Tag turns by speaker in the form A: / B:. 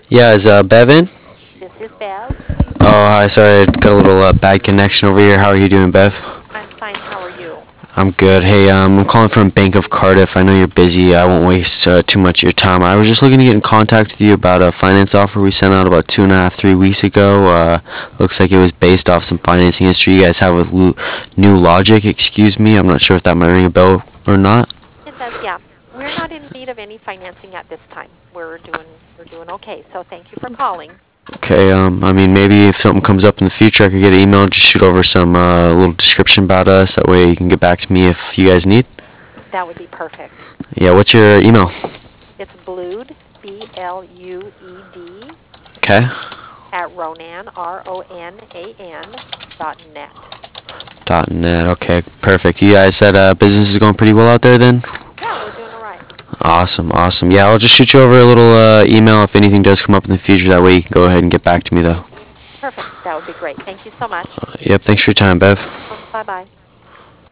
A: Yeah, is Bev in?
B: This is Bev.
A: Oh, hi. Sorry, I got a little bad connection over here. How are you doing, Bev?
B: I'm fine. How are you?
A: I'm good. Hey, I'm calling from Bank of Cardiff. I know you're busy. I won't waste too much of your time. I was just looking to get in contact with you about a finance offer we sent out about 2.5, 3 weeks ago. Looks like it was based off some financing history you guys have with New Logic. Excuse me. I'm not sure if that might ring a bell or not.
B: It does, yeah. We're not in need of any financing at this time. We're doing okay. So thank you for calling.
A: Okay, I mean, maybe if something comes up in the future, I could get an email, just shoot over some little description about us. That way you can get back to me if you guys need.
B: That would be perfect.
A: Yeah, what's your email?
B: It's Blued, BLUED,
A: Okay.
B: at Ronan, RONAN, .net.
A: .net. Okay, perfect. You guys said business is going pretty well out there then?
B: Yeah, we're doing all right.
A: Awesome, awesome. Yeah, I'll just shoot you over a little email if anything does come up in the future. That way you can go ahead and get back to me though.
B: Perfect. That would be great. Thank you so much.
A: Yep, thanks for your time, Bev.
B: Bye-bye.